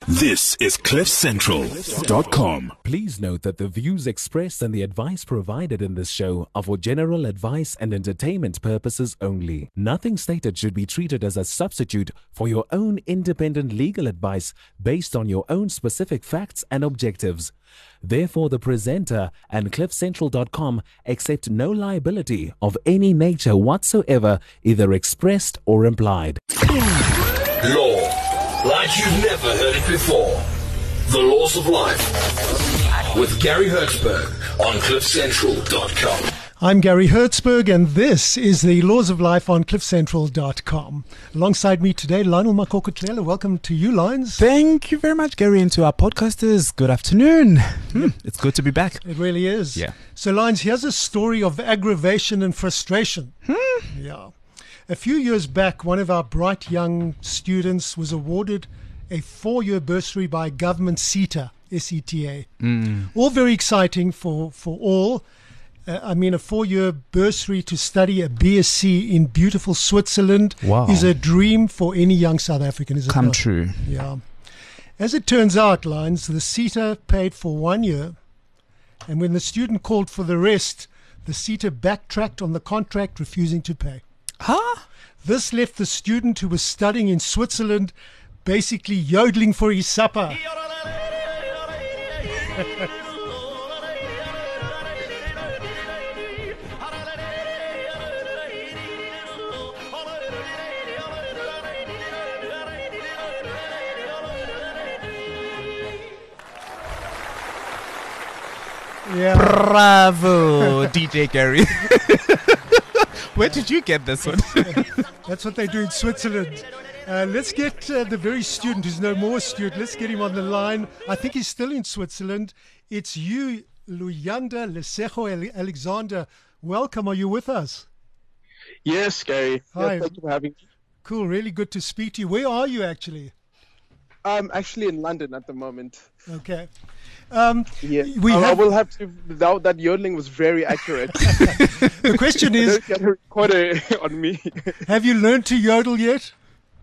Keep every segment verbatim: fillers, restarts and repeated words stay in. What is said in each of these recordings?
This is cliff central dot com. Please note that the views expressed and the advice provided in this show are for general advice and entertainment purposes only. Nothing stated should be treated as a substitute for your own independent legal advice based on your own specific facts and objectives. Therefore, the presenter and cliff central dot com accept no liability of any nature whatsoever, either expressed or implied. Law, like you've never heard it before. The Laws of Life with Gary Hertzberg on cliff central dot com. I'm Gary Hertzberg, and this is the Laws of Life on cliff central dot com. Alongside me today, Lionel Makoko-Tlela. Welcome to you, Lions. Thank you very much, Gary, and to our podcasters. Good afternoon. Hmm, it's good to be back. It really is. Yeah. So, Lions, here's a story of aggravation and frustration. Hmm. Yeah. A few years back, one of our bright young students was awarded a four-year bursary by government SETA, S E T A. Mm. All very exciting for, for all. Uh, I mean, a four-year bursary to study a B S c in beautiful Switzerland Wow. is a dream for any young South African, is it Come not? true. Yeah. As it turns out, Lines, the SETA paid for one year, and when the student called for the rest, the SETA backtracked on the contract, refusing to pay. Huh? This left the student who was studying in Switzerland basically yodeling for his supper. Yeah. Bravo, D J Gary. Where did you get this one? That's what they do in Switzerland. Uh, let's get uh, the very student who's no more student. Let's get him on the line. I think he's still in Switzerland. It's you, Luyanda Lesego Alexander. Welcome. Are you with us? Yes, Gary. Hi. Yes, thank you for having me. Cool. Really good to speak to you. Where are you actually? I'm actually in London at the moment. Okay. Um, Yeah, we I, have, I will have to. That, that yodeling was very accurate. the question is, Don't get a recorder on me. have you learned to yodel yet?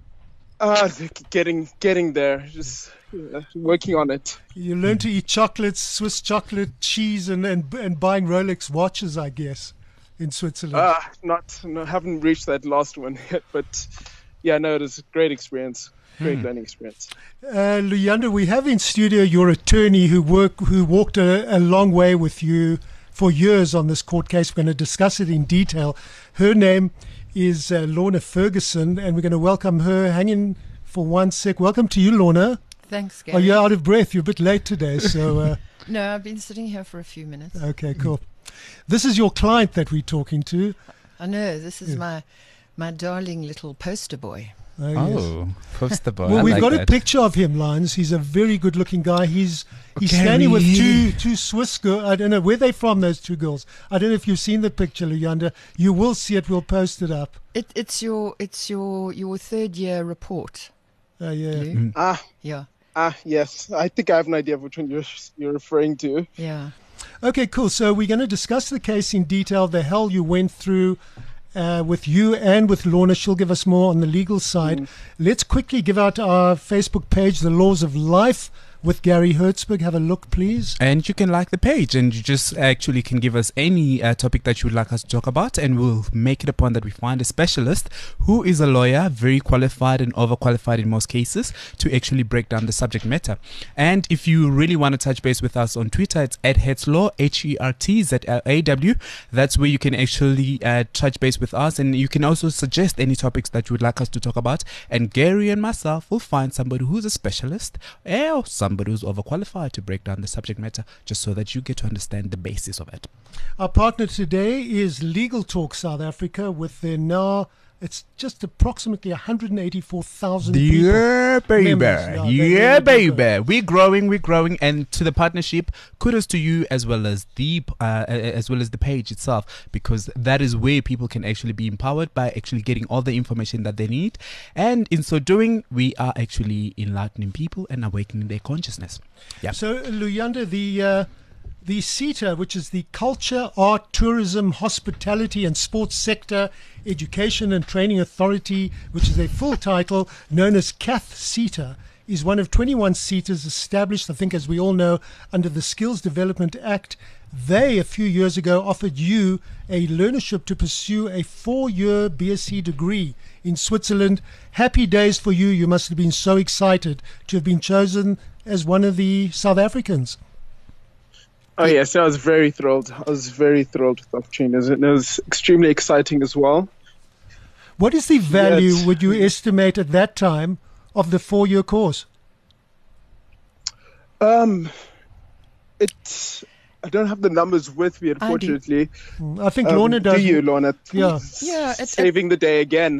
Uh, getting getting there, just uh, working on it. You learned to eat chocolates, Swiss chocolate, cheese, and, and, and buying Rolex watches, I guess, in Switzerland. Uh, not, no, haven't reached that last one yet, but yeah, no, it was a great experience. Great learning experience. Uh, Luyanda, we have in studio your attorney who work who walked a, a long way with you for years on this court case. We're going to discuss it in detail. Her name is uh, Lorna Ferguson, and we're going to welcome her. Hang in for one sec. Welcome to you, Lorna. Thanks, Gary. Oh, you're out of breath. You're a bit late today, so uh, No, I've been sitting here for a few minutes. okay, cool. This is your client that we're talking to. I know, this is Yeah. my my darling little poster boy. Oh, yes. Oh, poster boy. Well, I we've like got that. a picture of him, Lions. He's a very good-looking guy. He's he's Gary. standing with two two Swiss girls. I don't know where they're from. Those two girls. I don't know if you've seen the picture, Luyanda. You will see it. We'll post it up. It, it's your it's your your third year report. Uh, yeah. Lou. Mm. Ah, Yeah, ah, yes. I think I have an idea of which one you're you're referring to. yeah. Okay, cool. So we're going to discuss the case in detail. The hell you went through. Uh, with you and with Lorna. She'll give us more on the legal side. Mm. Let's quickly give out our Facebook page, The Laws of Life, with Gary Hertzberg. Have a look, please. And you can like the page, and you just actually can give us any uh, topic that you would like us to talk about, and we'll make it a point that we find a specialist who is a lawyer, very qualified and overqualified in most cases, to actually break down the subject matter. And if you really want to touch base with us on Twitter, it's at Hetzlaw, H E R T Z L A W. That's where you can actually uh, touch base with us, and you can also suggest any topics that you would like us to talk about. And Gary and myself will find somebody who's a specialist or somebody who's overqualified to break down the subject matter, just so that you get to understand the basis of it. Our partner today is Legal Talk South Africa, with their now, it's just approximately one hundred eighty-four thousand people. Yeah, baby. Members. No, they're Yeah, really big. baby. We're growing, we're growing, and to the partnership, kudos to you as well as the uh, as well as the page itself, because that is where people can actually be empowered by actually getting all the information that they need, and in so doing, we are actually enlightening people and awakening their consciousness. Yeah. So, Luyanda, the uh, the SETA, which is the Culture, Art, Tourism, Hospitality and Sports Sector Education and Training Authority, which is a full title known as C A Th SETA, is one of twenty-one seaters established, I think, as we all know, under the Skills Development Act. They, a few years ago, offered you a learnership to pursue a four-year B S c degree in Switzerland. Happy days for you. You must have been so excited to have been chosen as one of the South Africans. Oh, yes, I was very thrilled. I was very thrilled with the opportunity. It was extremely exciting as well. What is the value, Yes. would you estimate at that time, of the four-year course? Um, it's... I don't have the numbers with me, unfortunately. I think Um, Lorna does. Do you, Lorna? Yeah. Yeah, it- it- Saving the day again.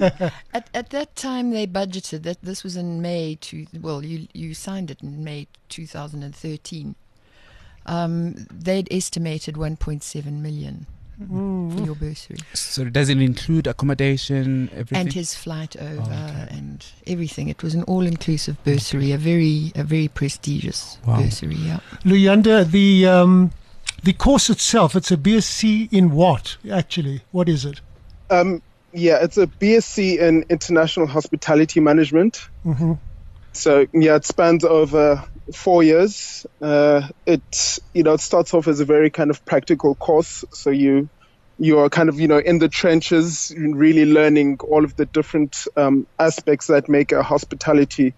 At at that time, they budgeted that this was in May. To well, you you signed it in May two thousand and thirteen. Um, they'd estimated one point seven million for your bursary So does it include accommodation, everything? and his flight over okay. and everything. It was an all-inclusive bursary, a very a very prestigious Wow. bursary. Yeah. Luyanda, the um, the course itself, it's a B S c in what, actually? What is it? Um, yeah, it's a B S c in International Hospitality Management. Mm-hmm. So yeah, it spans over four years. Uh, it you know it starts off as a very kind of practical course. So you you are kind of you know in the trenches, really learning all of the different um, aspects that make a hospitality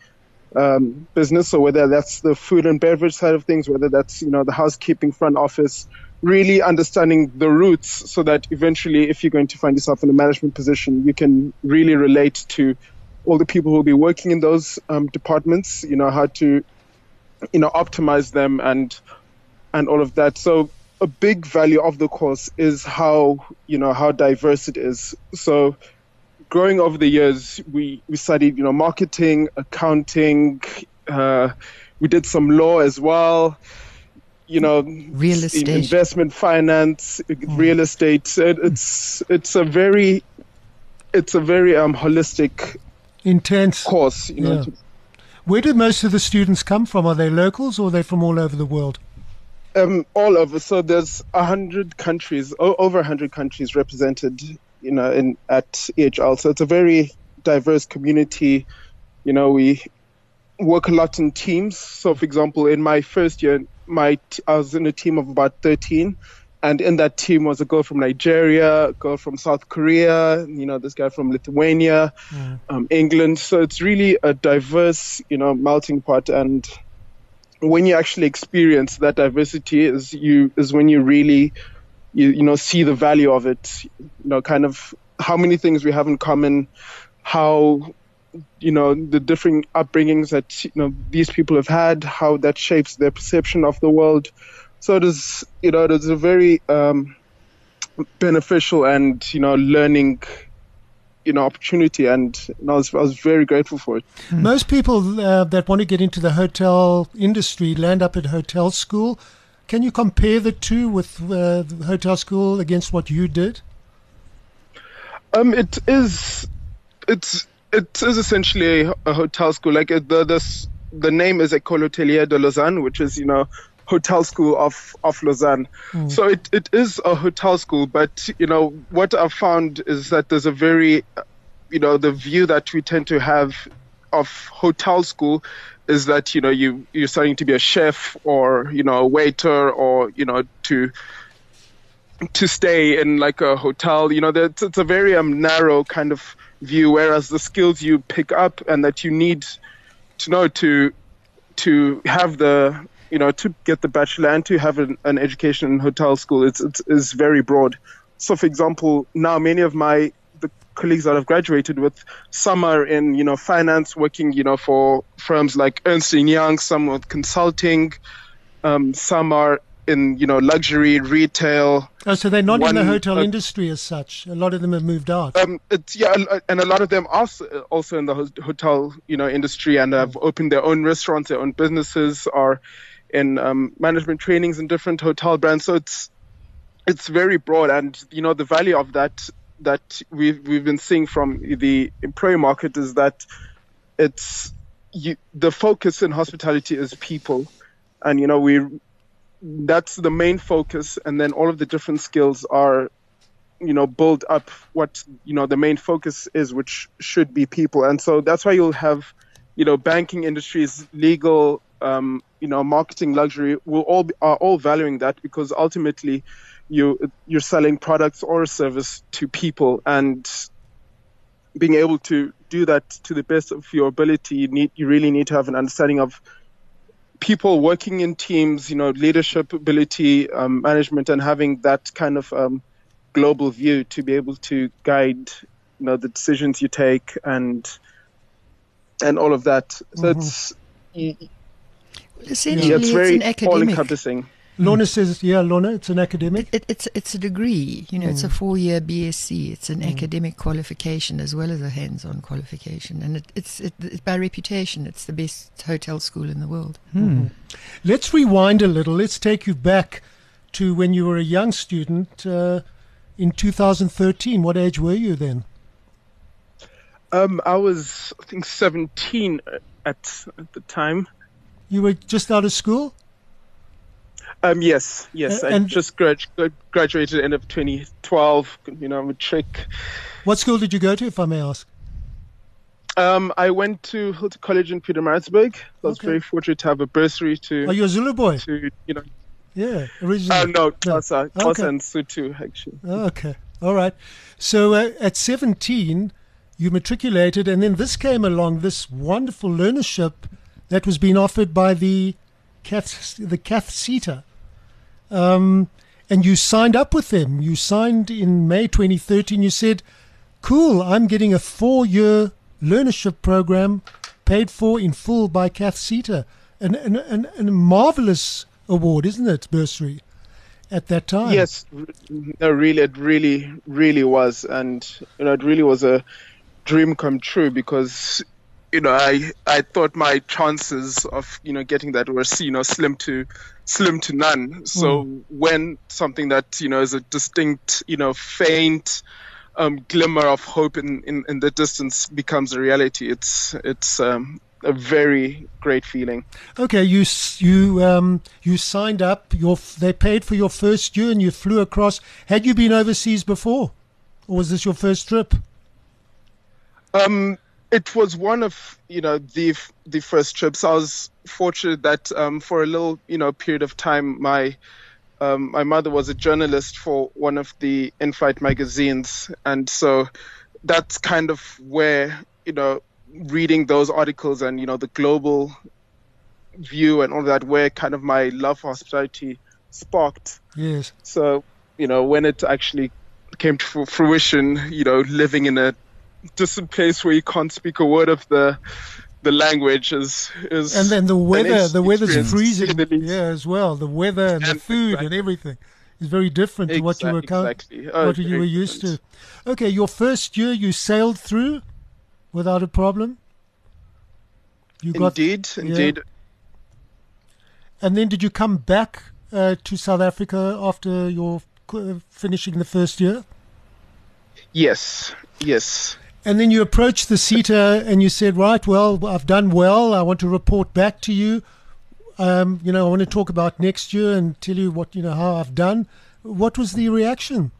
um, business. So whether that's the food and beverage side of things, whether that's you know the housekeeping, front office, really understanding the roots, so that eventually, if you're going to find yourself in a management position, you can really relate to all the people who will be working in those um, departments, you know, how to, you know, optimize them and and all of that. So a big value of the course is how, you know, how diverse it is. So growing over the years, we, we studied, you know, marketing, accounting, uh, we did some law as well, you know, Real estate. investment finance, real estate. So it, it's it's a very it's a very um, holistic Intense. course, you know. Yeah. Where do most of the students come from? Are they locals or are they from all over the world? Um, all over. So there's a hundred countries, o- over a hundred countries represented, you know, in at E H L. So it's a very diverse community. You know, we work a lot in teams. So, for example, in my first year, my t- I was in a team of about thirteen, and in that team was a girl from Nigeria, a girl from South Korea, you know, this guy from Lithuania, um, England. So it's really a diverse, you know, melting pot. And when you actually experience that diversity, is you is when you really, you you know, see the value of it. You know, kind of how many things we have in common, how, you know, the different upbringings that, you know, these people have had, how that shapes their perception of the world. So it is, you know, it is a very um, beneficial and, you know, learning, you know, opportunity, and you know, I was, I was very grateful for it. Most people uh, that want to get into the hotel industry land up at hotel school. Can you compare the two with uh, the hotel school against what you did? Um, it is, it's it is essentially a, a hotel school. Like it, the the the name is École Hôtelière de Lausanne, which is, you know, hotel school of of Lausanne. Mm. So it, it is a hotel school, but you know what I've found is that there's a very, you know, the view that we tend to have of hotel school is that, you know, you you're starting to be a chef or, you know, a waiter, or, you know, to to stay in like a hotel. You know, it's, it's a very um, narrow kind of view, whereas the skills you pick up and that you need to know to to have the, you know, to get the bachelor and to have an, an education in hotel school, it's, it's is very broad. So, for example, now many of my the colleagues that I've graduated with, some are in, you know, finance, working, you know, for firms like Ernst and Young, some with consulting, um, some are in, you know, luxury, retail. Oh, so they're not One, in the hotel uh, industry as such. A lot of them have moved out. Um, it's yeah, and a lot of them are also in the hotel, you know, industry, and have opened their own restaurants, their own businesses, are in um, management trainings in different hotel brands. So it's it's very broad, and you know the value of that that we've we've been seeing from the employee market is that it's you, the focus in hospitality is people, and you know we that's the main focus, and then all of the different skills are, you know, build up what, you know, the main focus is, which should be people. And so that's why you'll have you know, banking industries, legal, um, you know, marketing, luxury, will all be, are all valuing that, because ultimately you you're selling products or a service to people, and being able to do that to the best of your ability, you need you really need to have an understanding of people working in teams, you know, leadership ability, um, management, and having that kind of um, global view to be able to guide, you know, the decisions you take and and all of that. So Mm-hmm. it's Essentially, yeah, it's very it's an academic. all-encompassing. Lorna says, yeah, Lorna, it's an academic. It, it's it's a degree, you know. It's a four-year B S c. It's an academic qualification as well as a hands-on qualification, and it, it's it, it's by reputation. It's the best hotel school in the world. Hmm. Let's rewind a little. Let's take you back to when you were a young student uh, in two thousand thirteen. What age were you then? Um, I was, I think, seventeen at at the time. You were just out of school? Um, yes, yes. Uh, I and- just grad- graduated end of twenty twelve. You know, matric. What school did you go to, if I may ask? Um, I went to Hilton College in Pietermaritzburg. I was Okay. very fortunate to have a bursary to, Are you a Zulu boy? to you know. Yeah, originally. Uh, no, Xhosa, Okay. Xhosa and Sotho, actually. Oh, okay. All right. So uh, at seventeen, you matriculated, and then this came along, this wonderful learnership that was being offered by the Cath, the Cath CETA. Um, and you signed up with them. You signed in May twenty thirteen. You said, cool, I'm getting a four-year learnership program paid for in full by Cath CETA. An, an, an, an a marvelous award, isn't it, bursary, at that time? Yes, r- no, really, it really, really was, and you know, it really was a dream come true, because you know, I I thought my chances of you know getting that were you know slim to slim to none. So when something that you know is a distinct you know faint um, glimmer of hope in, in, in the distance becomes a reality, it's it's um, a very great feeling. Okay, you s- you um you signed up. Your f- they paid for your first year, and you flew across. Had you been overseas before, or was this your first trip? Um, it was one of you know the f- the first trips. I was fortunate that um, for a little you know period of time, my um, my mother was a journalist for one of the in-flight magazines, and so that's kind of where you know reading those articles and you know the global view and all that, where kind of my love for hospitality sparked. Yes. So you know when it actually came to fu- fruition, you know living in a distant place where you can't speak a word of the the language is is And then the an weather, ex- the weather's experience, to freezing. say the least. Yeah, as well. The weather and the And food exactly. and everything is very different to what you were Exact- count- exactly. Oh, what you very were used different. to. Okay, your first year you sailed through without a problem. You got, Indeed, indeed. and then did you come back uh, to South Africa after your uh, finishing the first year? Yes, yes. And then you approached the CETA and you said, right, well, I've done well. I want to report back to you. Um, you know, I want to talk about next year and tell you what, you know, how I've done. What was the reaction?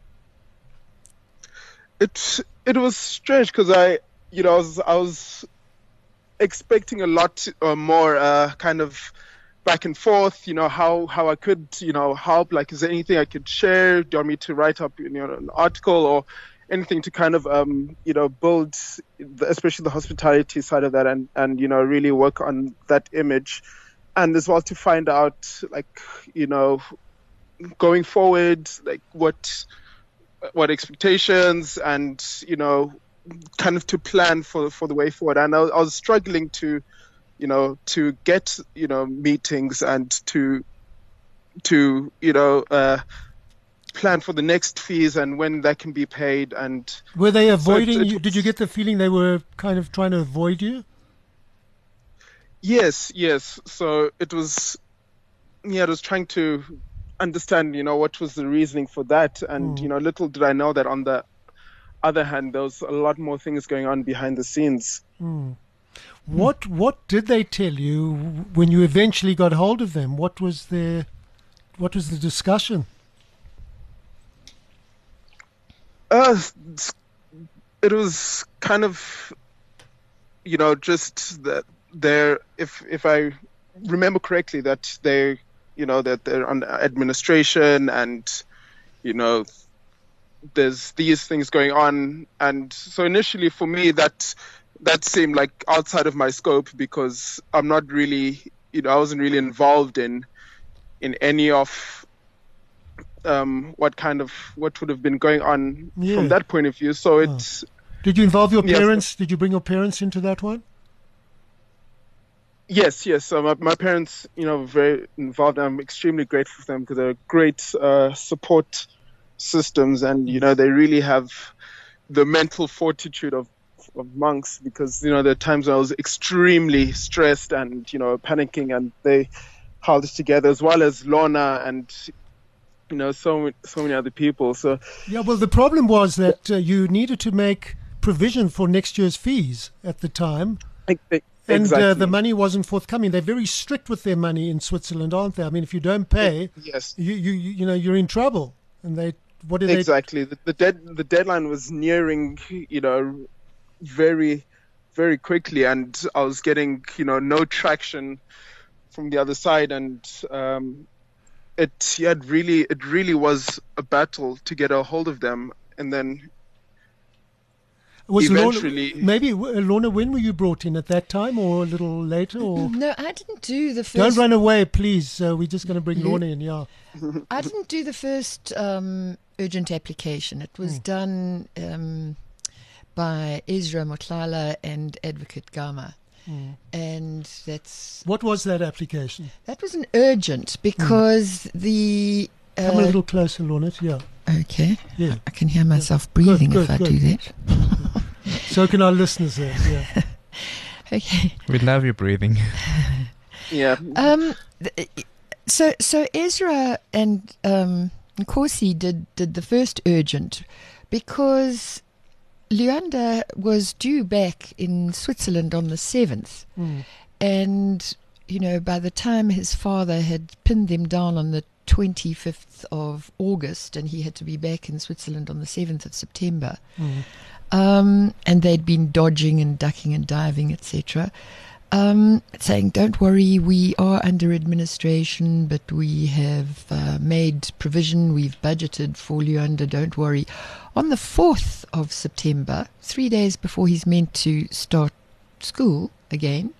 It it was strange because I, you know, I was I was expecting a lot uh, more, uh, kind of back and forth. You know, how how I could, you know, help. Like, is there anything I could share? Do you want me to write up, you know, an article or anything to kind of, um, you know, build, the, especially the hospitality side of that, and and you know, really work on that image, and as well to find out, like, you know, going forward, like what what expectations and you know kind of to plan for for the way forward. And I, I was struggling to you know to get you know meetings and to to you know uh plan for the next fees and when that can be paid. And Were they avoiding it you? Did you was- get the feeling they were kind of trying to avoid you? yes yes so it was yeah it was trying to understand you know what was the reasoning for that. And Mm. you know little did I know that on the other hand there was a lot more things going on behind the scenes. What What did they tell you when you eventually got hold of them? What was their What was the discussion? Uh, it was kind of, you know, just that they're if if I remember correctly, that they, you know, that they're under administration, and you know, there's these things going on, and so initially for me that that seemed like outside of my scope, because I'm not really, you know, I wasn't really involved in in any of um, what kind of what would have been going on Yeah. from that point of view. So it's. Did you involve your Yes. parents? Did you bring your parents into that one? Yes, yes. So my, my parents, you know, were very involved. I'm extremely grateful for them, because they're great uh, support systems, and you know, they really have the mental fortitude of of monks, because you know, there are times when I was extremely stressed and you know, panicking, and they held us together, as well as Lorna and you know, so so many other people. So Yeah, well, the problem was that uh, you needed to make provision for next year's fees at the time. I, I, And exactly. uh, the money wasn't forthcoming. They're very strict with their money in Switzerland, aren't they? I mean, if you don't pay, Yes. you you you you know, you're in trouble. And they, what do they? Exactly. The, the dead the deadline was nearing, you know, very, very quickly, and I was getting, you know, no traction from the other side, and um, it yeah, it really it really was a battle to get a hold of them, and then Was eventually- Lorna, maybe uh, Lorna, when were you brought in, at that time or a little later? Or No, I didn't do the 1st don't run away, please. Uh, we're just going to bring Lu- Lorna in. Yeah. I didn't do the first um, urgent application. It was Hmm. done um, by Ezra Motlala and Advocate Gama. Hmm. And that's What was that application? that was an urgent because the uh, Come a little closer, Lorna. Yeah. okay. Yeah. I can hear myself breathing good, if I good. do that. So can our listeners there. Yeah. Okay. We love your breathing. yeah, Um. th- So so Ezra and um, Nkosi did did the first urgent because Luanda was due back in Switzerland on the seventh, Mm. and you know, by the time his father had pinned them down on the twenty-fifth of August, and he had to be back in Switzerland on the seventh of September, Mm. um, and they'd been dodging and ducking and diving, et cetera, um, saying, "Don't worry, we are under administration, but we have uh, made provision. We've budgeted for Luanda. Don't worry." On the fourth of September, three days before he's meant to start school again,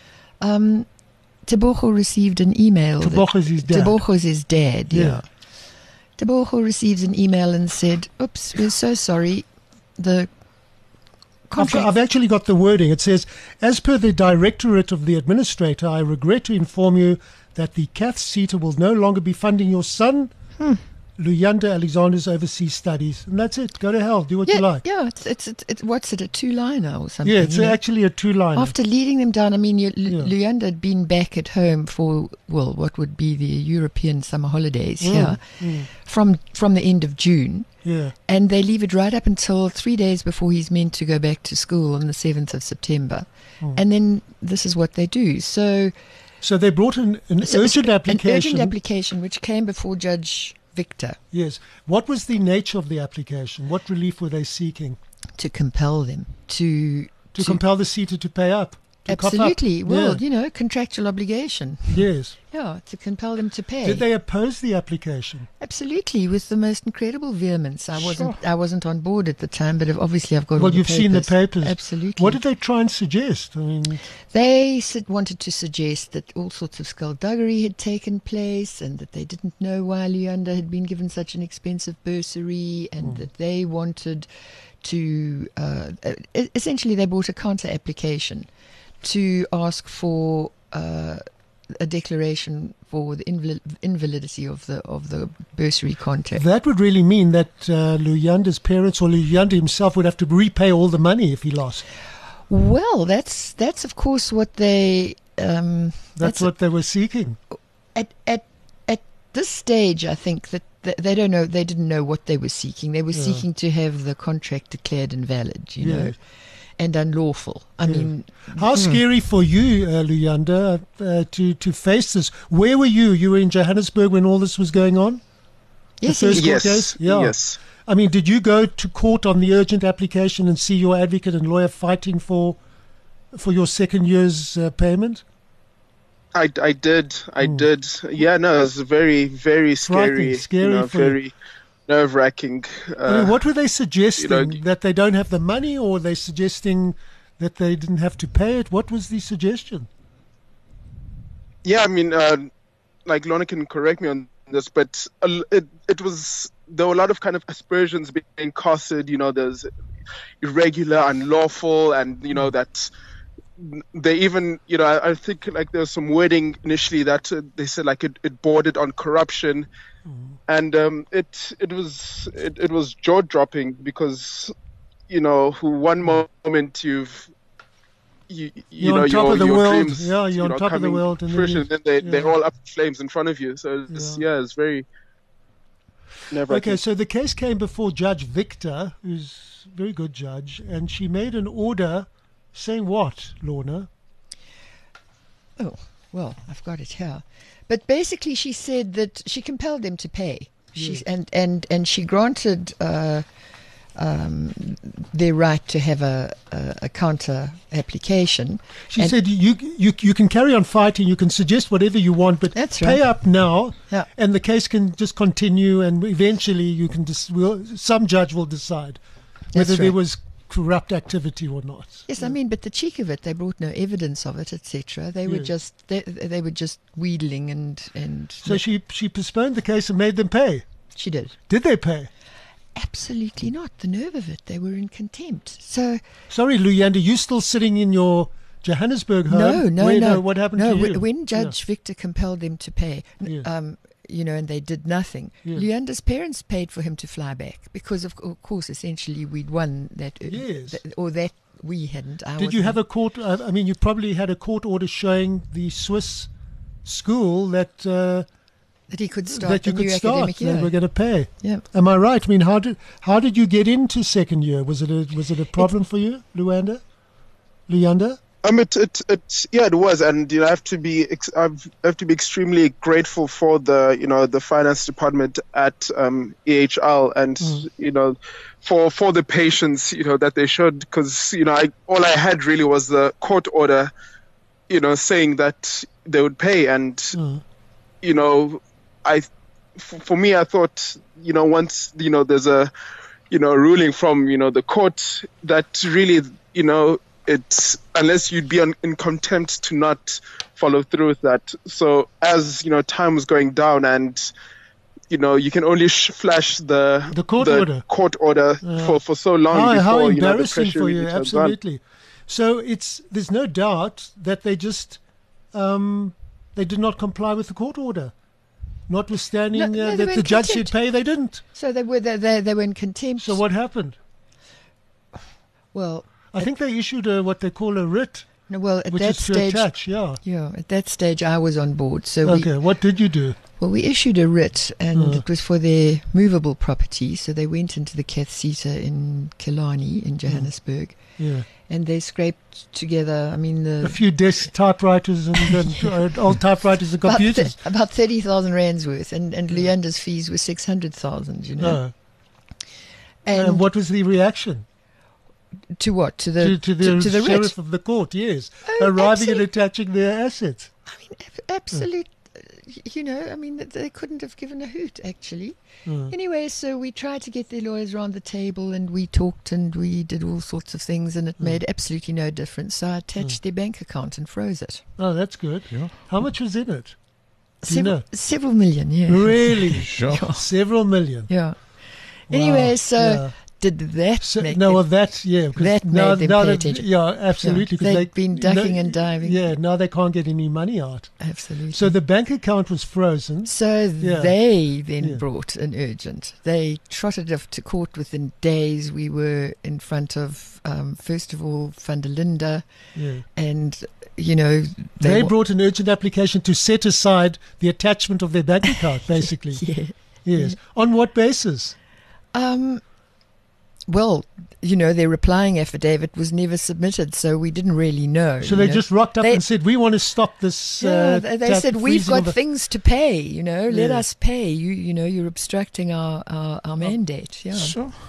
um, Tebogo received an email. that- Tebogo's his dad. Tebogo's his dad, yeah. Yeah. Tebogo receives an email and said, "Oops, we're so sorry. The I've, contract." I've actually got the wording. It says, as per the directorate of the administrator, I regret to inform you that the C A T CETA will no longer be funding your son, Hmm. Luyanda Alexander's overseas studies. And that's it. Go to hell. Do what yeah, you like. yeah, it's, it's, it's, it's what's it, a two-liner or something? Yeah, it's you know? actually a two-liner. After leading them down, I mean, you, Yeah. Lu Luyanda had been back at home for, well, what would be the European summer holidays Mm, here mm, from from the end of June. yeah. And they leave it right up until three days before he's meant to go back to school on the seventh of September. Mm. And then this is what they do. So, So they brought an, an so urgent an application. urgent application which came before Judge Victor Yes. What was the nature of the application? What relief were they seeking? to compel them to... To, compel the CETA to pay up? To cough up? Absolutely. Well, Yeah. you know, contractual obligation. Yes. Yeah, to compel them to pay. Did they oppose the application? Absolutely, with the most incredible vehemence. I wasn't. Sure. I wasn't on board at the time, but obviously I've got. all Well, the you've seen the papers. Absolutely. What did they try and suggest? I mean, They said, wanted to suggest that all sorts of skullduggery had taken place, and that they didn't know why Luanda had been given such an expensive bursary, and Mm. that they wanted to. Uh, uh, essentially, they brought a counter application to ask for. Uh, a declaration for the invali- invalidity of the of the bursary contract. that would really mean that uh, Luyanda's parents or Luyanda himself would have to repay all the money if he lost. Well, that's that's of course what they. Um, That's, what they were seeking. at at at this stage. I think that th- they don't know. They didn't know what they were seeking. They were Yeah. seeking to have the contract declared invalid. You Yeah. know, and unlawful. I Yeah. mean, How scary for you, uh, Luyanda, uh, to, to face this. Where were you? You were in Johannesburg when all this was going on? yes, first yes, court yes, case? Yeah. yes. I mean, did you go to court on the urgent application and see your advocate and lawyer fighting for for your second year's uh, payment? I, I did. I mm. did. Yeah, no, it was very, very scary. Scary, you know, for very you. nerve-wracking. Uh, I mean, what were they suggesting? You know, that they don't have the money, or they suggesting that they didn't have to pay it? What was the suggestion? Yeah, I mean, uh, like Lorna can correct me on this, but it it was there were a lot of kind of aspersions being casted. You know, there's irregular, unlawful, and you know that. They even, you know, I, I think like there was some wording initially that uh, they said like it, it bordered on corruption, mm. and um, it it was it, it was jaw dropping because, you know, one moment you've you you you're know on top your, of the your world, dreams, yeah, you're you on know, top of the coming world, to and fruition, then, then you, they yeah. they're all up in flames in front of you. So it's, yeah. yeah, it's very. Okay, so the case came before Judge Victor, who's a very good judge, and she made an order. Saying what, Lorna? Oh, well, I've got it here. But basically she said that she compelled them to pay. She, yes. and, and, and she granted uh, um, their right to have a, a, a counter application. She and said you, you you can carry on fighting, you can suggest whatever you want, but That's pay right. up now, Yeah. and the case can just continue, and eventually you can dis- will, some judge will decide whether That's there right. was corrupt activity or not. Yes, yeah. I mean, but the cheek of it, they brought no evidence of it, et cetera. They were Yes. just they, they were just wheedling and and. So she she postponed the case and made them pay. She did. Did they pay? Absolutely not. The nerve of it. They were in contempt. So Sorry, Luyanda, you still sitting in your Johannesburg home? no, no, Where, no. What happened no, to you? wh- when Judge Victor compelled them to pay, Yeah. um, you know, and they did nothing. Yeah. Luyanda's parents paid for him to fly back because, of, of course, essentially we'd won that, uh, Yes. th- or that we hadn't. I Did you wasn't. have a court? Uh, I mean, you probably had a court order showing the Swiss school that uh, that he could start that you the could new start. academic They year? were going to pay. Yeah. Am I right? I mean, how did how did you get into second year? Was it a was it a problem for you, Luanda? Luyanda? Um, it, it, it, yeah, it was, and you know, I have to be, ex- I've, I have to be extremely grateful for the, you know, the finance department at um, E H L, and Mm. you know, for for the patience, you know, that they showed, because you know, I, all I had really was the court order, you know, saying that they would pay, and Mm. you know, I, f- for me, I thought, you know, once you know, there's a, you know, ruling from you know the court that really, you know. It's unless you'd be on, in contempt to not follow through with that. So as you know, time was going down, and you know, you can only sh- flash the The court order. court order Yeah. for, for so long How, before how you know, the embarrassing pressure for really you! turns on. Absolutely. So it's there's no doubt that they just um, they did not comply with the court order, notwithstanding No, no, uh, they that were the in judge said contempt. pay. They didn't. So they were they, they, they were in contempt. So what happened? Well, I think they issued a, what they call a writ, no, well at which that is to stage, attach. Yeah. yeah, at that stage I was on board. So we Okay. What did you do? Well, we issued a writ, and Uh. it was for their movable property. So they went into the Cathsita in Killarney in Johannesburg, Yeah. and they scraped together. I mean, the A few desk typewriters and, and uh, old typewriters and about, computers. th- about thirty thousand rands worth, and and Luyanda's fees were six hundred thousand. You know, Uh, and and what was the reaction to what to the to, to the to, to the sheriff writ? of the court? Yes, Oh, arriving and absolute- attaching their assets. I mean, ab- absolute. You know, I mean, they couldn't have given a hoot, actually. Mm. Anyway, so we tried to get their lawyers around the table, and we talked and we did all sorts of things, and it Mm. made absolutely no difference. So I attached their bank account and froze it. Oh, that's good. How much was in it? Do you Several, know? several million, yeah. Really? Sure. Several million. Yeah. Wow. Anyway, so Yeah. did that So, make no, them- well, that, yeah. 'cause that now, made them now pay that- attention. Yeah, absolutely. 'cause they've they, been ducking and diving. Yeah, now they can't get any money out. Absolutely. So the bank account was frozen. So Yeah. they then Yeah. brought an urgent. They trotted off to court within days. We were in front of, um, first of all, Van der Linde, Yeah. and, you know, They, wa- brought an urgent application to set aside the attachment of their bank account, basically. Yeah. Yes. On what basis? Um, well, you know, their replying affidavit was never submitted, so we didn't really know. So you they know. just rocked up They- and said, "We want to stop this." Yeah, uh, they, they tap said we've freezing of got the-" things to pay. You know, let Yeah. us pay. You, you know, you're obstructing our our, our mandate. Yeah. Sure.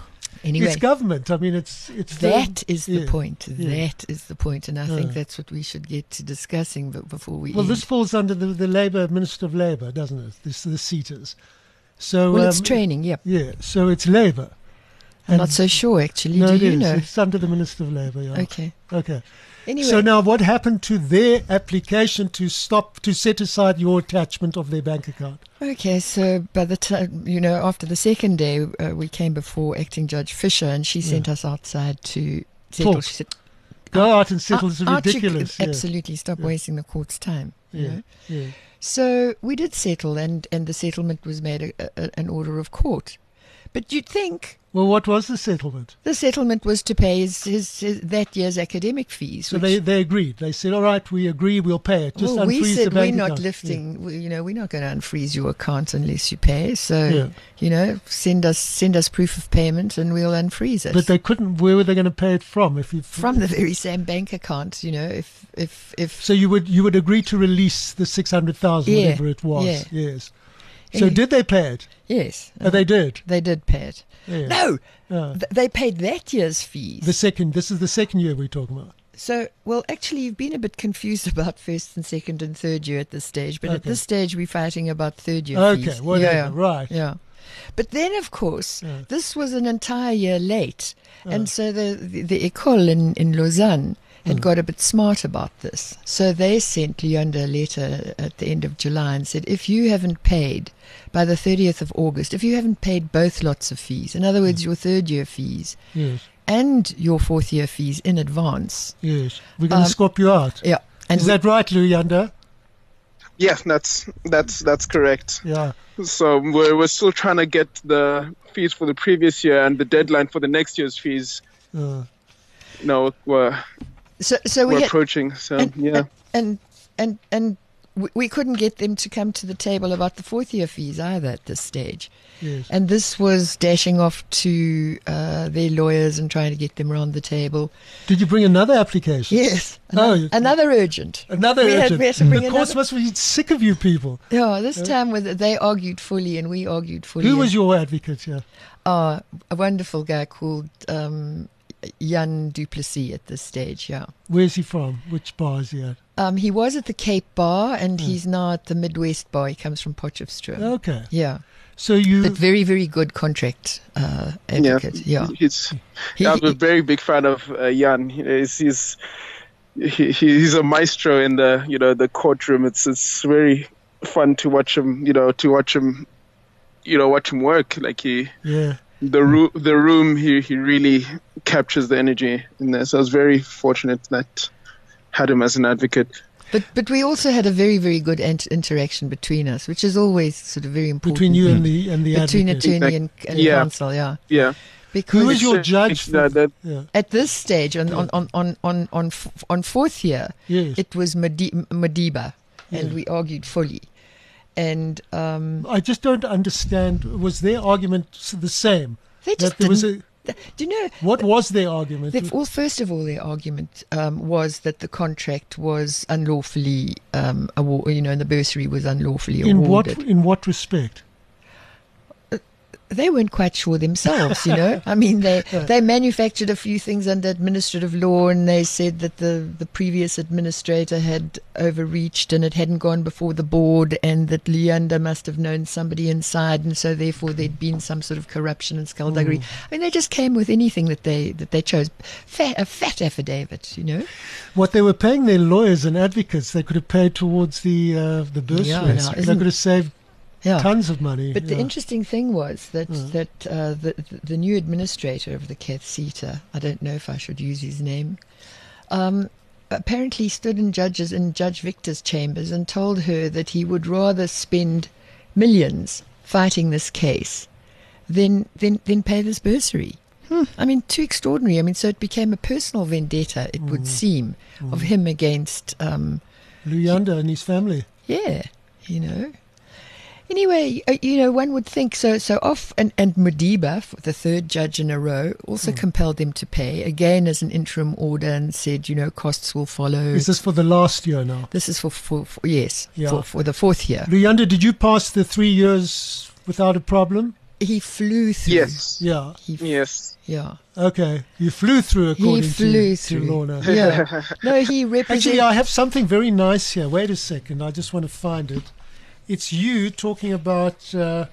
Anyway, it's government. I mean, it's it's the- that is the yeah, point. yeah. That is the point, and I think Uh. that's what we should get to discussing b- before we. Well, end. this falls under the, the Labour Minister of Labour, doesn't it? This the seaters. So well, it's um, training. Yep. Yeah, so it's Labour. I'm not so sure actually. No, Do it you is. know? It's under the Minister of Labour. Yeah. Okay. Okay. Anyway, So now, what happened to their application to stop to set aside your attachment of their bank account? okay. So by the time you know, after the second day, uh, we came before Acting Judge Fisher, and she sent us outside to settle. Talk. She said, Go out and settle. It's "Aren't you- ridiculous. Yeah. Absolutely, stop Yeah. wasting the court's time. you Yeah. know? Yeah. So we did settle, and, and the settlement was made a, a, an order of court. But you'd think Well, what was the settlement? the settlement was to pay his, his, his that year's academic fees. So which- they, they agreed. They said, all right, we agree, we'll pay it. Just well, unfreeze we the said we're bank not account. lifting. We, you know, we're not going to unfreeze your account unless you pay. So Yeah. you know, send us send us proof of payment, and we'll unfreeze Yeah. it. But they couldn't. Where were they going to pay it from? If you from the very same bank account. You know, if if if So you would you would agree to release the six hundred thousand, Yeah, whatever it was. yeah. Yes. So Any- did they pay it? yes, Oh, they did. they did pay it. Yeah. No, Uh, th- they paid that year's fees. the second. This is the second year we're talking about. So, well, actually, you've been a bit confused about first and second and third year at this stage, but at Okay. this stage, we're fighting about third year Okay, fees. whatever. Yeah, Right. yeah. But then, of course, Yeah. this was an entire year late, Yeah. and so the the, the école in, in Lausanne had Mm. got a bit smart about this. So they sent Leander a letter at the end of July and said, if you haven't paid by the thirtieth of August, if you haven't paid both lots of fees, in other words, Mm. your third year fees Yes. and your fourth year fees in advance, Yes. We're going to Um, scop you out. yeah. And Is we- that right, Luyanda? Yeah, that's that's that's correct. Yeah. So we're we're still trying to get the fees for the previous year, and the deadline for the next year's fees, Uh, you know, we're so, so we we're had, approaching. So and, yeah. and and and we, we couldn't get them to come to the table about the fourth year fees either at this stage. yes. And this was dashing off to uh, their lawyers and trying to get them around the table. Did you bring another application? Yes, Oh, another, you- another urgent. Another We had- urgent. we had to bring the courts another- must be sick of you people. Yeah, this time with they argued fully and we argued fully. Who was your advocate here? Uh, a wonderful guy called um, Jan Duplessis at this stage. Yeah. Where's he from? Which bar is he at? Um, he was at the Cape Bar, and Hmm. he's now at the Midwest Bar. He comes from Potchefstroom. Okay. Yeah, So you. but very, very good contract uh, advocate. Yeah, He's He- I'm a he- very big fan of uh, Jan. He's he's he, he's a maestro in the you know the courtroom. It's it's very fun to watch him. You know to watch him, you know watch him work. Like he yeah. the room the room he he really captures the energy in there. So I was very fortunate that had him as an advocate. but but we also had a very, very good int- interaction between us, which is always sort of very important. Between you and the and the between advocate. attorney and, and Yeah. counsel. Yeah, Yeah. because Who was your It's, judge? uh, For, that- yeah. at this stage on on on on on on, f- on fourth year, Yes. it was Madi- Madiba, and Yeah. we argued fully. And um, I just don't understand. Was their argument s- the same? they just That there was didn't. a, Do you know? what was their argument? They've, well, first of all, their argument um, was that the contract was unlawfully um, award, you know, and the bursary was unlawfully in what awarded. in what respect? They weren't quite sure themselves, you know. I mean, they they manufactured a few things under administrative law, and they said that the, the previous administrator had overreached and it hadn't gone before the board, and that Leander must have known somebody inside, and so therefore there'd been some sort of corruption and skullduggery. I mean, they just came with anything that they that they chose. Fat, a fat affidavit, you know. What they were paying their lawyers and advocates, they could have paid towards the uh, the bursary. Yeah, now, they isn't- could have saved Yeah. tons of money. But the yeah. interesting thing was that Mm. that uh, the the new administrator of the Cathceta, I don't know if I should use his name, um, apparently stood in judges in Judge Victor's chambers and told her that he would rather spend millions fighting this case than than than pay this bursary. Hmm. I mean, too extraordinary. I mean, so it became a personal vendetta, it would Mm. seem, of him against, um, Luyanda and his family. yeah, you know. Anyway, uh, you know, one would think so. So off, and, and Madiba, for the third judge in a row, also Mm. compelled them to pay, again as an interim order, and said, you know, costs will follow. Is this for the last year now? This is for, for, for yes, Yeah. for, for the fourth year. Luyanda, did you pass the three years without a problem? He flew through. Yes. Yeah. He f- Yes. Yeah. Okay, you flew through according He flew to, through. to Lorna. Yeah. No, he represents. Actually, I have something very nice here. Wait a second, I just want to find it. It's you talking about. Uh,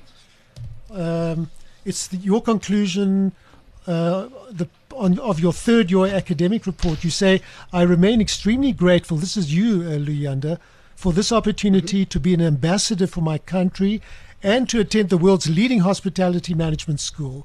um, it's the, your conclusion. Uh, the on of your third year academic report. You say, "I remain extremely grateful." This is you, uh, Luyanda, for this opportunity to be an ambassador for my country and to attend the world's leading hospitality management school.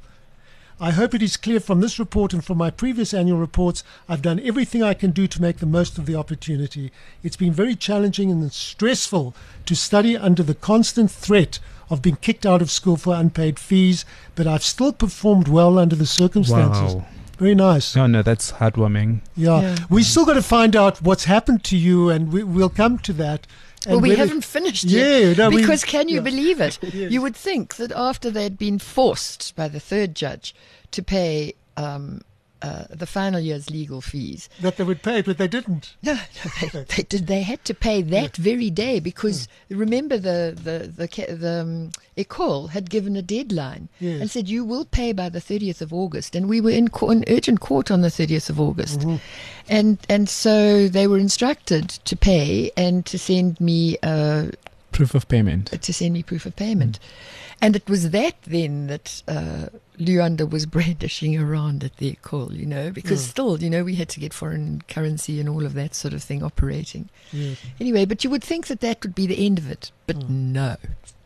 I hope it is clear from this report and from my previous annual reports, I've done everything I can do to make the most of the opportunity. It's been very challenging and stressful to study under the constant threat of being kicked out of school for unpaid fees, but I've still performed well under the circumstances. Wow. Very nice. No, no, that's heartwarming. Yeah. Yeah. We still got to find out what's happened to you, and we, we'll come to that. And Well, we whether- haven't finished Yeah, yet. no, we- because can you yeah. believe it? Yes. You would think that after they'd been forced by the third judge to pay um, uh, the final year's legal fees, that they would pay, but they didn't. no, no they, they did. They had to pay that very day because remember the the the ca- the um, Ecole had given a deadline Yes. and said you will pay by the thirtieth of August, and we were in, co- in urgent court on the thirtieth of August, Mm-hmm. and and so they were instructed to pay and to send me a Proof of payment. to send me proof of payment. And it was that then that uh, Luyanda was brandishing around at the Ecole, you know, because Mm. still, you know, we had to get foreign currency and all of that sort of thing operating. Yes. Anyway, but you would think that that would be the end of it. But no,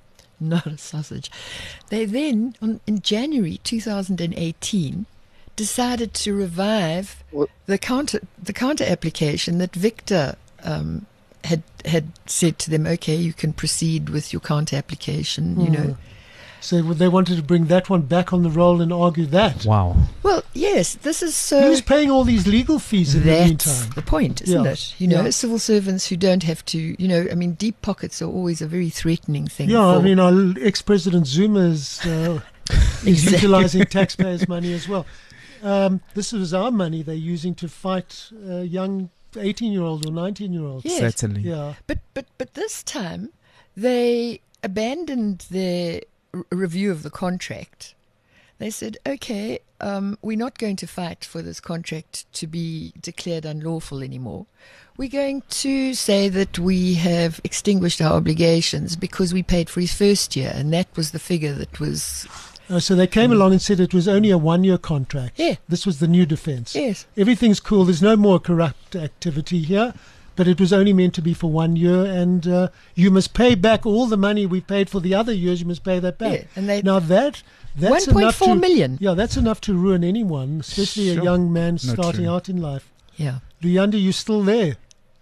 not a sausage. They then, on, in January two thousand eighteen, decided to revive What? the counter the counter application that Victor um, had had said to them. Okay, you can proceed with your counter application. You know, So they wanted to bring that one back on the roll and argue that. Wow. well, yes, this is so. Who's paying all these legal fees in the That's meantime? the point, isn't Yeah. it? You know, Yeah. civil servants who don't have to, you know, I mean, deep pockets are always a very threatening thing. Yeah, I for- mean, our ex-president Zuma is, uh, is Exactly. utilizing taxpayers' money as well. Um, this was our money they're using to fight uh, young eighteen-year-olds or nineteen-year-olds. Yes. Certainly. Yeah. But but but this time they abandoned their r- review of the contract. They said, okay, um, we're not going to fight for this contract to be declared unlawful anymore. We're going to say that we have extinguished our obligations because we paid for his first year, and that was the figure that was Uh, so they came along and said it was only a one-year contract. Yeah. This was the new defense. yes. Everything's cool. There's no more corrupt activity here, but it was only meant to be for one year, and uh, you must pay back all the money we paid for the other years. You must pay that back. Yeah, and they now that that's one point enough four to million. yeah, that's enough to ruin anyone, especially a Sure. young man No, starting true. out in life. Yeah. Luyanda, you still there?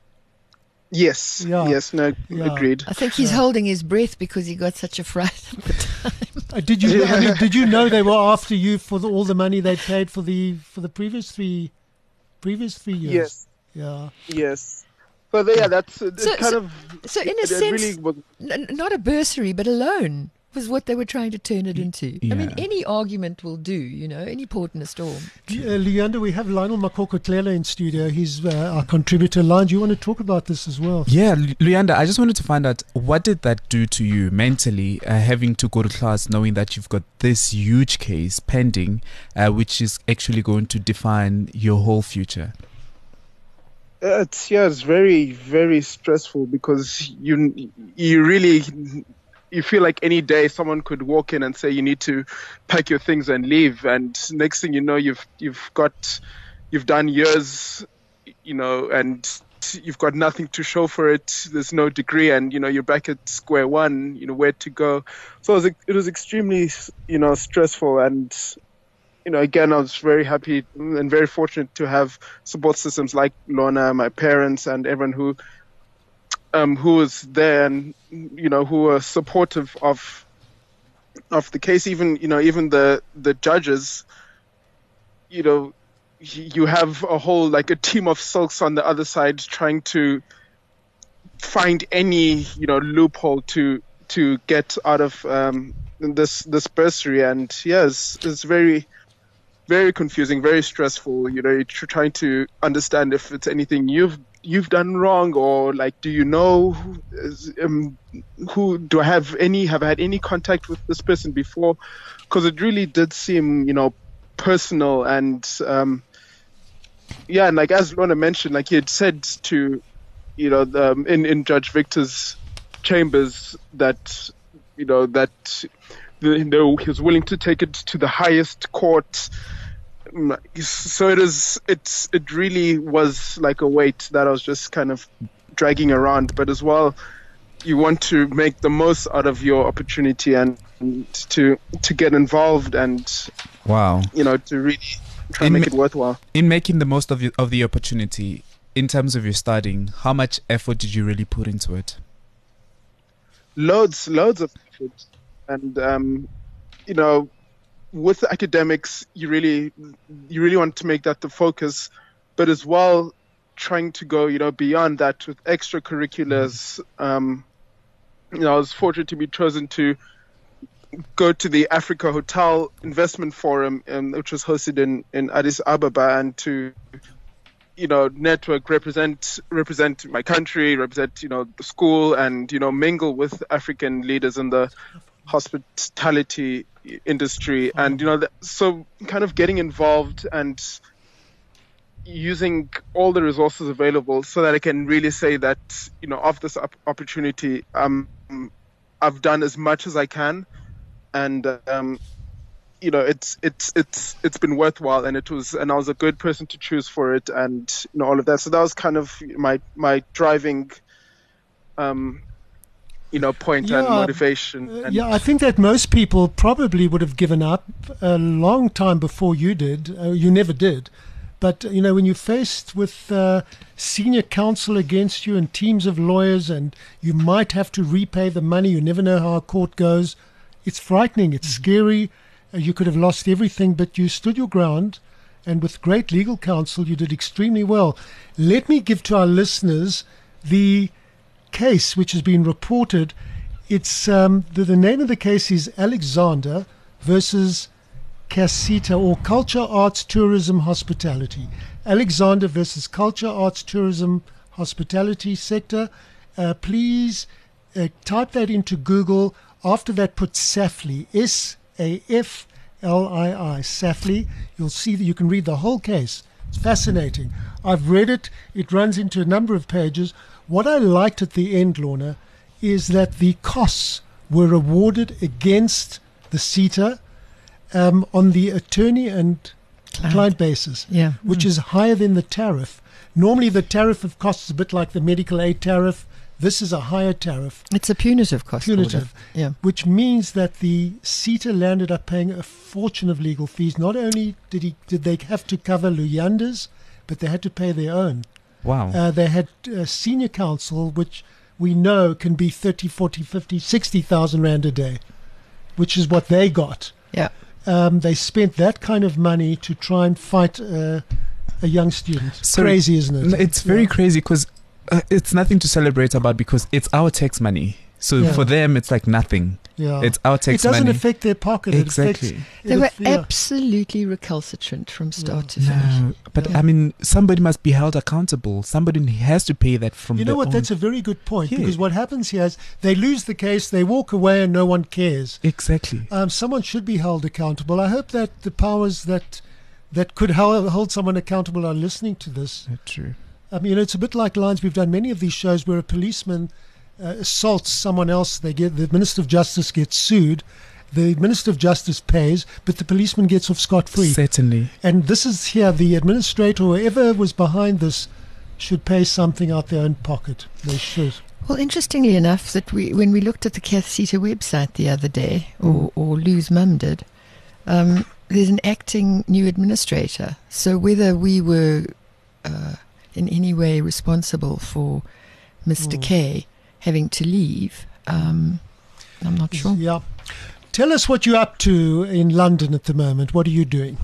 Yes. Yeah. Yes. No. Yeah. Agreed. I think he's holding his breath because he got such a fright at the time. Uh, did you I mean, did you know they were after you for the, all the money they'd paid for the for the previous three previous three years? Yes. Yeah. Yes. So the- yeah, that's uh, So- it kind so- of. So in a it sense, really was, N- not a bursary, but a loan was what they were trying to turn it into. I mean, yeah. any argument will do, you know, any port in a storm. Uh, Luyanda, we have Lionel Makoko-Tlela in studio. He's uh, our contributor. Lion, do you want to talk about this as well? Yeah, Lu- Luyanda, I just wanted to find out, what did that do to you mentally, uh, having to go to class knowing that you've got this huge case pending, uh, which is actually going to define your whole future? it's yeah, it's very very stressful because you you really you feel like any day someone could walk in and say you need to pack your things and leave, and next thing you know you've you've got you've done years, you know, and you've got nothing to show for it. There's no degree, and you know you're back at square one. You know where to go. So it was, it was extremely you know stressful, and you know again I was very happy and very fortunate to have support systems like Lorna, my parents, and everyone who um who was there and you know who were supportive of of the case. Even you know even the the judges, you know. You have a whole like a team of silks on the other side trying to find any you know loophole to to get out of um, this this bursary, and yes, it's very very confusing, very stressful. You know, you're tr- trying to understand if it's anything you've you've done wrong, or like, do you know is, um, who do I have any have I had any contact with this person before? Because it really did seem you know personal and um, yeah, and like as Lorna mentioned, like he had said to, you know, the, um, in in Judge Victor's chambers that, you know, that the, the, he was willing to take it to the highest court. So it is. It's it really was like a weight that I was just kind of dragging around, but as well, you want to make the most out of your opportunity and to to get involved and wow, you know, to really try in and make ma- it worthwhile. In making the most of the, of the opportunity, in terms of your studying, how much effort did you really put into it? Loads, loads of effort, and um, you know, with the academics, you really you really want to make that the focus, but as well, trying to go, you know, beyond that with extracurriculars. Um, you know, I was fortunate to be chosen to go to the Africa Hotel Investment Forum, um, which was hosted in, in Addis Ababa, and to, you know, network, represent represent my country, represent, you know, the school, and, you know, mingle with African leaders in the hospitality industry, and, you know, the, so kind of getting involved and using all the resources available so that I can really say that, you know, of this op- opportunity, um, I've done as much as I can, and um, you know, it's it's it's it's been worthwhile, and it was, and I was a good person to choose for it, and, you know, all of that. So that was kind of my my driving, um, you know, point Yeah, and motivation. Uh, and yeah, I think that most people probably would have given up a long time before you did. Uh, you never did. But, you know, when you're faced with uh, senior counsel against you and teams of lawyers, and you might have to repay the money, you never know how a court goes, it's frightening, it's mm-hmm. scary. Uh, you could have lost everything, but you stood your ground, and with great legal counsel, you did extremely well. Let me give to our listeners the case which has been reported. It's um, the, the name of the case is Alexander versus Casita, or Culture, Arts, Tourism, Hospitality. Alexander versus Culture, Arts, Tourism, Hospitality sector. Uh, please uh, type that into Google. After that, put Safley, S A F L I I, Safley. You'll see that you can read the whole case. It's fascinating. I've read it. It runs into a number of pages. What I liked at the end, Lorna, is that the costs were awarded against the CETA um, on the attorney and client, client basis, yeah. which mm. is higher than the tariff. Normally, the tariff of costs is a bit like the medical aid tariff. This is a higher tariff. It's a punitive cost. Punitive, order. Yeah. Which means that the CETA landed up paying a fortune of legal fees. Not only did he did they have to cover Luyanda's, but they had to pay their own. Wow. Uh, they had uh, senior counsel, which we know can be thirty, forty, fifty, sixty thousand rand a day, which is what they got. Yeah. Um, they spent that kind of money to try and fight uh, a young student. So crazy, isn't it? It's very yeah. crazy because uh, it's nothing to celebrate about, because it's our tax money. So Yeah. for them, it's like nothing. Yeah. It's our tax It doesn't money. affect their pocket. Exactly. It affects, They it were aff- yeah. absolutely recalcitrant from start Yeah. to finish. No, but Yeah. I mean, somebody must be held accountable. Somebody has to pay that from You know their what? own- That's a very good point, Yeah. because what happens here is they lose the case, they walk away, and no one cares. Exactly. Um, someone should be held accountable. I hope that the powers that that could hold, hold someone accountable are listening to this. That's true. I mean, it's a bit like Lines. We've done many of these shows where a policeman uh, assaults someone else. They get the Minister of Justice gets sued. The Minister of Justice pays, but the policeman gets off scot-free. Certainly. And this is here. The administrator, whoever was behind this, should pay something out their own pocket. They should. Well, interestingly enough, that we when we looked at the Casita website the other day, or, or Lou's mum did, um, there's an acting new administrator. So whether we were uh, in any way responsible for Mister Mm. K having to leave, um, I'm not sure. Yeah. Tell us what you're up to in London at the moment. What are you doing?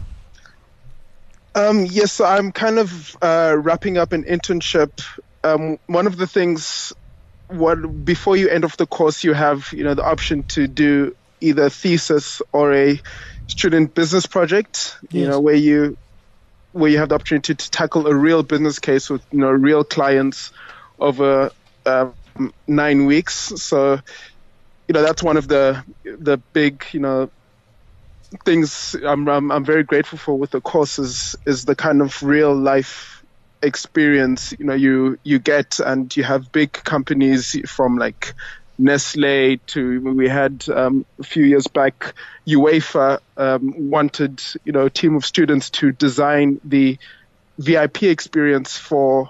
Um, yes, so I'm kind of uh, wrapping up an internship. Um, one of the things, what before you end off the course, you have you know the option to do either a thesis or a student business project. You Yes. know where you where you have the opportunity to tackle a real business case with you know real clients over um, nine weeks. So you know that's one of the the big you know things I'm, I'm I'm very grateful for with the course is is the kind of real life experience, you know, you you get, and you have big companies from like Nestle to, we had um, a few years back, UEFA um, wanted, you know, a team of students to design the V I P experience for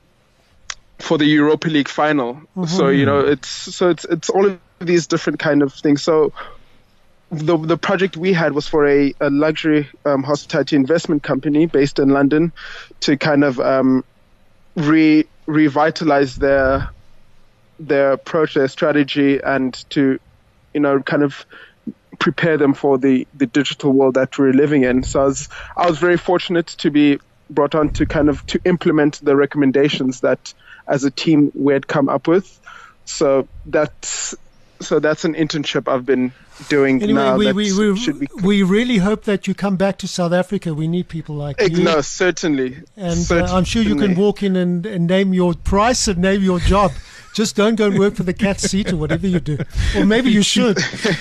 for the Europa League final. Mm-hmm. So, you know, it's so it's it's all of these different kind of things. So the the project we had was for a, a luxury um, hospitality investment company based in London to kind of um, re revitalize their their approach, their strategy, and to, you know, kind of prepare them for the, the digital world that we're living in. So I was, I was very fortunate to be brought on to kind of to implement the recommendations that as a team we had come up with. So that's, so that's an internship I've been doing anyway, now. We, that we, we, should be we really hope that you come back to South Africa. We need people like you. No, certainly. And certainly. Uh, I'm sure you can walk in and, and name your price and name your job. Just don't go and work for the cat seat or whatever you do. Or maybe you should.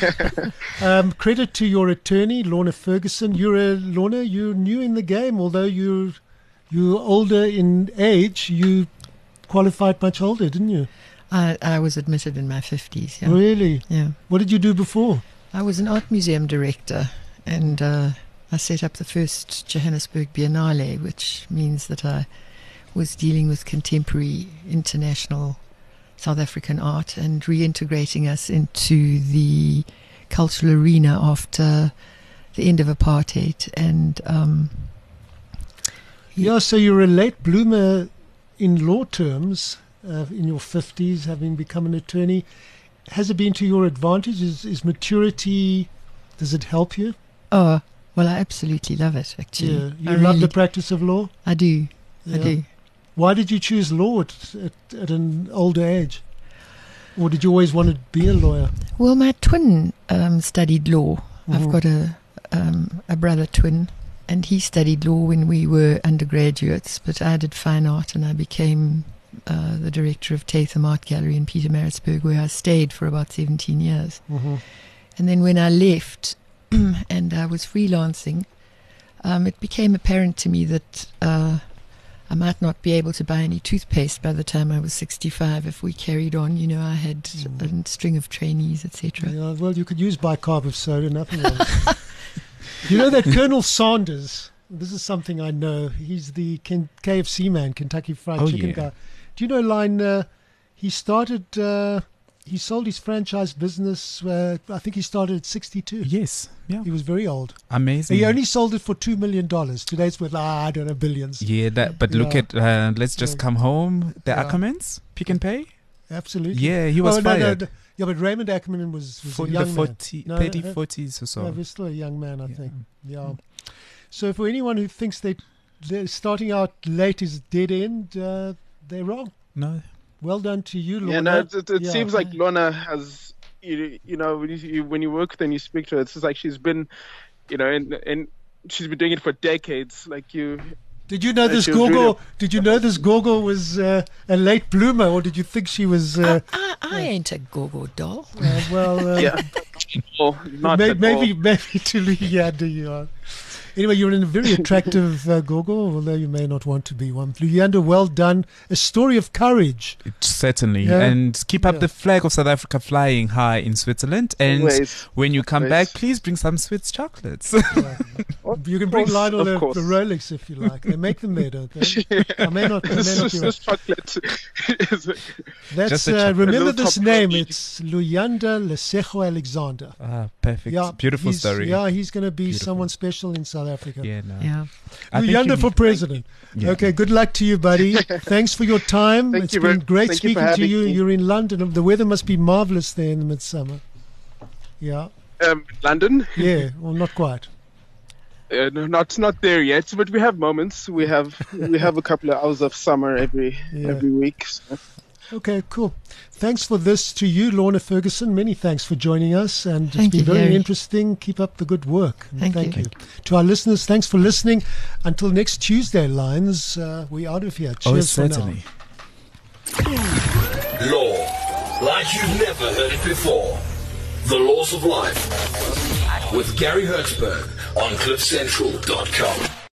um, credit to your attorney, Lorna Ferguson. You're a, Lorna, you're new in the game. Although you're, you're older in age, you qualified much older, didn't you? I, I was admitted in my fifties. Yeah. Really? Yeah. What did you do before? I was an art museum director, and uh, I set up the first Johannesburg Biennale, which means that I was dealing with contemporary international South African art and reintegrating us into the cultural arena after the end of apartheid. And um, yeah, so you're a late bloomer in law terms, uh, in your fifties, having become an attorney. Has it been to your advantage? Is, is maturity, does it help you? Oh, well, I absolutely love it, actually. Yeah. You I love really, the practice of law? I do. Yeah. I do. Why did you choose law at, at, at an older age? Or did you always want to be a lawyer? Well, my twin um, studied law. Mm-hmm. I've got a um, a brother twin, and he studied law when we were undergraduates, but I did fine art, and I became uh, the director of Tatham Art Gallery in Pietermaritzburg, where I stayed for about seventeen years. Mm-hmm. And then when I left and I was freelancing, um, it became apparent to me that uh, I might not be able to buy any toothpaste by the time I was sixty-five if we carried on. You know, I had mm. a string of trainees, et cetera. Yeah, well, you could use bicarb soda, nothing else. You know that Colonel Sanders, this is something I know, he's the K F C man, Kentucky Fried oh, Chicken yeah. guy. Do you know, Line, uh, he started, uh, he sold his franchise business, uh, I think he started at sixty-two. Yes, yeah. He was very old. Amazing. He only sold it for two million dollars. Today's worth, ah, I don't know, billions. Yeah, that. But look Yeah. at, uh, let's just Yeah. come home. The Yeah. Ackermans, Pick and Pay. Absolutely. Yeah, he was Oh, no, no, fired. no. Yeah, but Raymond Ackerman was, was For a the young man. forty, No, thirty, uh, forties or so. No, he was still a young man, I Yeah. think. Yeah. So for anyone who thinks they they're starting out late is dead end, uh, they're wrong. No. Well done to you, Lorna. Yeah, no, it, it, it Yeah. seems like Lorna has, you, you know, when you, you when you work with her and you speak to her, it's just like she's been, you know, and and she's been doing it for decades. Like you. Did you know this she was really Gogo? Did you know this Gogo was uh, a late bloomer, or did you think she was? Uh, I, I, I ain't a go-go doll. uh, well, uh, Yeah. Well, not may, at maybe all. maybe to Luyanda you are. Anyway, you're in a very attractive uh, Gogo, although you may not want to be one. Luyanda, well done. A story of courage. Certainly. Yeah. And keep up Yeah. the flag of South Africa flying high in Switzerland. And Always. when you come Always. back, please bring some Swiss chocolates. Yeah. You can bring course, Lionel of a, course. a Rolex if you like. They make them there, don't they? I may not. I may This, not this, be this chocolate is That's Just a uh, chocolate. remember A little this top name. notch. It's Luyanda Lesego Alexander. ah, perfect. Yeah, Beautiful he's- story. Yeah, he's going to be Beautiful. someone special in South Africa. Yeah, no. Yeah. I think Luyanda you- for president. Yeah. Okay, good luck to you, buddy. Thanks for your time. Thank It's you been very- great thank you for speaking to having you. me. You're in London. The weather must be marvelous there in the midsummer. Yeah, um, London. yeah. Well, not quite. Uh, no, not not there yet, but we have moments. We have we have a couple of hours of summer every Yeah. every week. So. Okay, cool. Thanks for this to you, Lorna Ferguson. Many thanks for joining us, and it's Thank been you, very Gary. interesting. Keep up the good work. Thank you. you. To our listeners, thanks for listening. Until next Tuesday, Lions, uh, we're out of here. Oh, Cheers for now. certainly. Law, like you've never heard it before. The laws of life. with Gary Hertzberg on cliff central dot com.